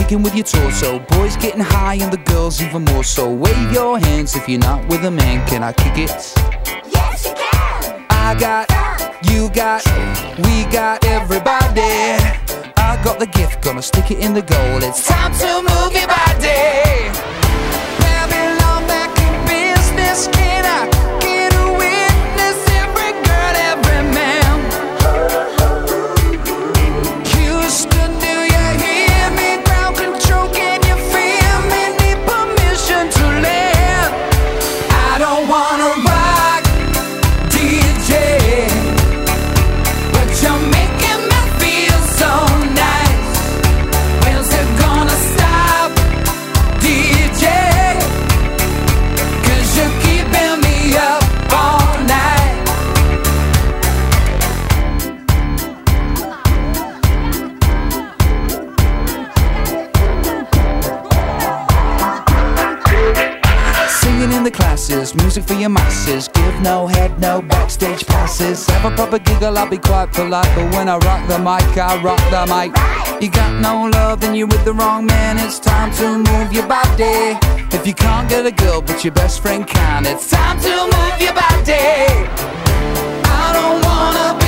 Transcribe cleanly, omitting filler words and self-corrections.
shaking with your torso. Boys getting high and the girls even more so. Wave your hands if you're not with a man. Can I kick it? Yes, you can. I got, you got, we got everybody. I got the gift, gonna stick it in the goal. It's time to move your body. Babylon back in business. Can I get a witness? Every girl, every man. Houston, do you hear me? Ground control, can you feel me? Need permission to land. I don't wanna rock, DJ, but you're making me feel so nice. When's it gonna stop, DJ? 'Cause you're keeping me up all night. Singing in the classes, music for your masses. Give no head, no backstage passes. Have a proper giggle, I'll be quite polite. But when I rock the mic, I rock the mic. You got no love, then you're with the wrong man. It's time to move your body. If you can't get a girl, but your best friend can, it's time to move your body. I don't wanna be